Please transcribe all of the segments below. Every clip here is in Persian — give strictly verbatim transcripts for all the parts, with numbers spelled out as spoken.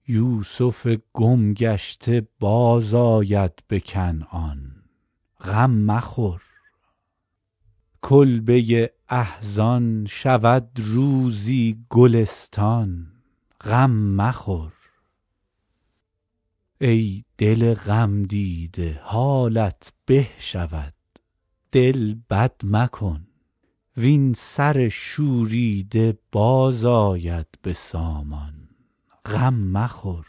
یوسف گم گشته باز آید به کنعان، غم مخور. کلبه احزان شود روزی گلستان، غم مخور. ای دل غم دیده حالت به شود، دل بد مکن وین سر شوریده باز آید به سامان، غم مخور.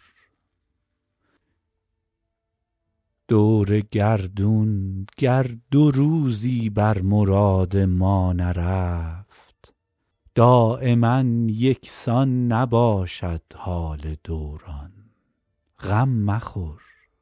دور گردون گر دو روزی بر مراد ما نرفت، دایما یکسان نباشد حال دوران، غم مخور.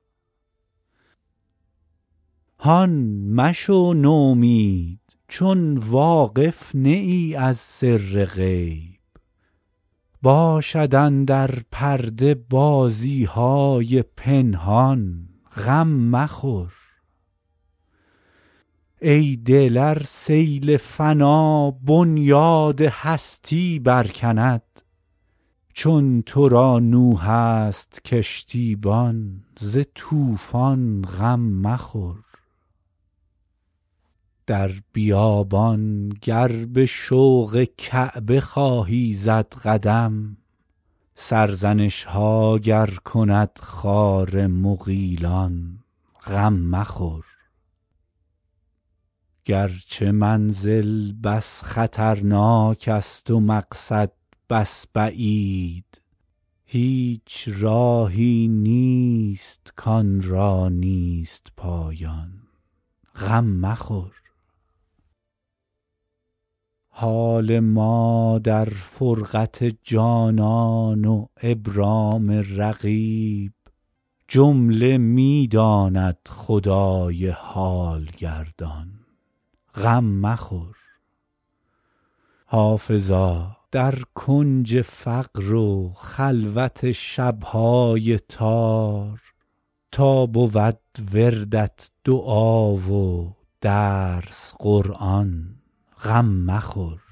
هان مشو نومید چون واقف نه ای از سر غیب، باشد اندر پرده بازی های پنهان، غم مخور. ای دل ار سیل فنا بنیاد هستی برکند، چون تو را نوح است کشتیبان ز طوفان غم مخور. در بیابان گر به شوق کعبه خواهی زد قدم، سرزنش ها گر کند خار مغیلان، غم مخور. گرچه منزل بس خطرناک است و مقصد بس بعید، هیچ راهی نیست کان را نیست پایان، غم مخور. حال ما در فرقت جانان و ابرام رقیب، جمله می داند خدای حال گردان، غم مخور. حافظا در کنج فقر و خلوت شبهای تار، تا بود وردت دعا و درس قرآن، غم مخور.